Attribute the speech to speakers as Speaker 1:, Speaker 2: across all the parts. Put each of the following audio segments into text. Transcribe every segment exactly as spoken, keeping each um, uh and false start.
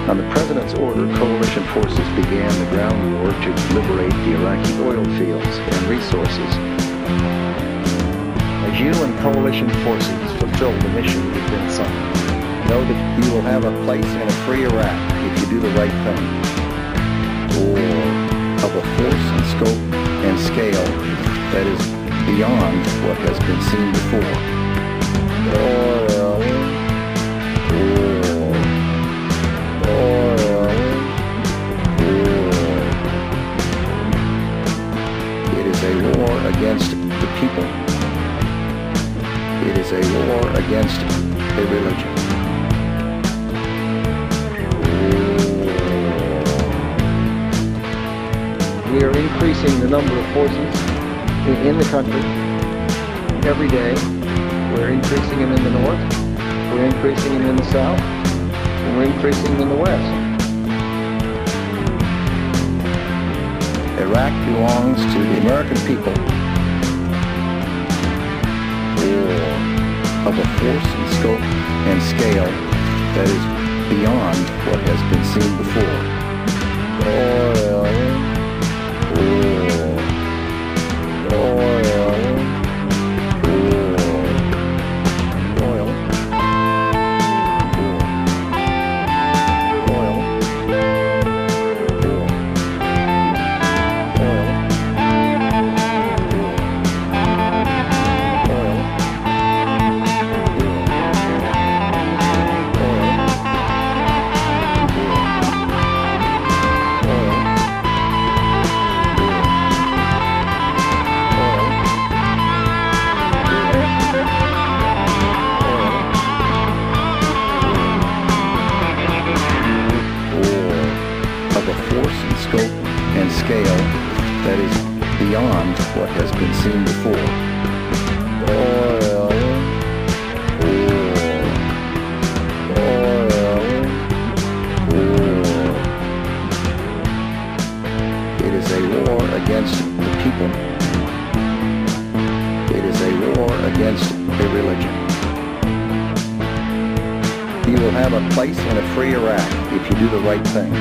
Speaker 1: On the President's order, coalition forces began the ground war to liberate the Iraqi oil fields and resources. As you and coalition forces fulfill the mission you've been assigned, know that you will have a place in a free Iraq if you do the right thing, or of a force and scope and scale that is beyond what has been seen before. Oil, oil, oil, oil. It is a war against the people. It is a war against a religion.
Speaker 2: We are increasing the number of forces in the country every day. We're increasing them in the north, we're increasing them in the south, and we're increasing them in the west.
Speaker 1: Iraq belongs to the American people. War of a force and scope and scale that is beyond what has been seen before. Oil, oil, oil, oil, oil, oil, scope and scale that is beyond what has been seen before. Oil, oil, oil, oil. It is a war against the people. It is a war against a religion. You will have a place in a free Iraq if you do the right thing.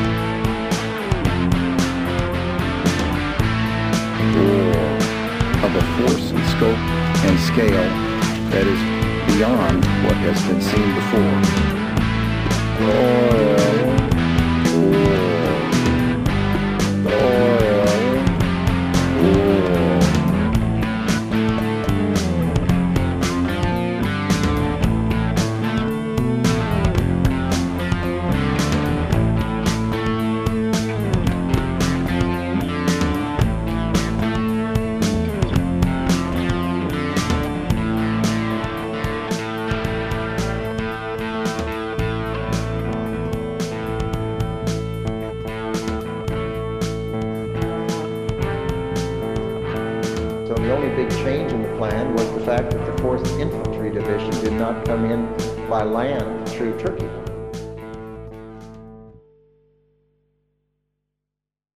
Speaker 1: War of a force and scope and scale that is beyond what has been seen before. Oil,
Speaker 2: So the only big change in the plan was the fact that the fourth Infantry Division did not come in by land through Turkey.